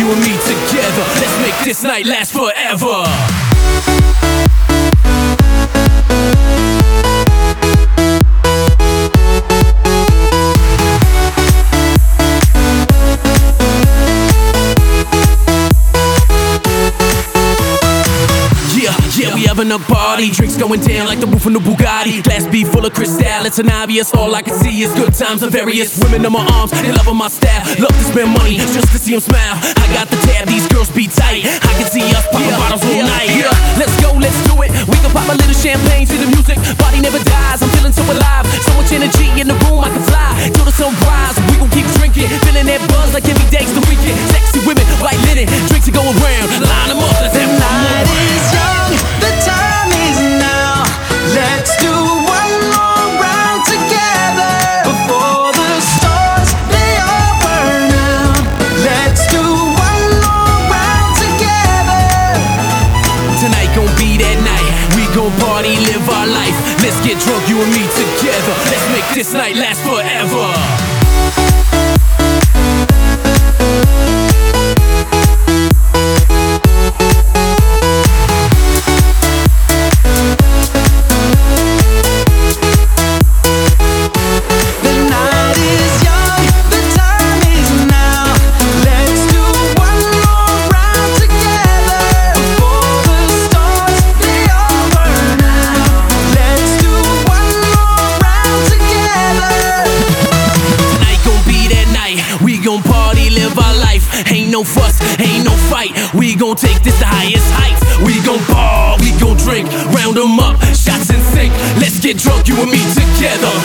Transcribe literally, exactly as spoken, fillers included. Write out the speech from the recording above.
you and me together. Let's make this night last forever. Yeah, we having a party, drinks going down like the roof of the Bugatti. Glass B full of Cristal, it's an obvious. All I can see is good times and various women in my arms, they loving my style. Love to spend money just to see them smile. I got the tab, these girls be tight. I can see us popping yeah, bottles all yeah, night. Yeah. Let's go, let's do it. We can pop a little champagne to the music. Body never dies, I'm feeling so alive. So much energy in the room, I can fly till the sunrise. We gon' keep drinking, feeling that buzz like every day's the weekend. Sexy women, white linen, drinks are going round. Line them up, let's have one more. The time is now. Let's do one more round together before the stars they all burn out. Let's do one more round together. Tonight gon' be that night. We gon' party, live our life. Let's get drunk, you and me together. Let's make this night last forever. We gon' party, live our life. Ain't no fuss, ain't no fight. We gon' take this to highest heights. We gon' ball, we gon' drink, round 'em up, shots in sync. Let's get drunk, you and me together.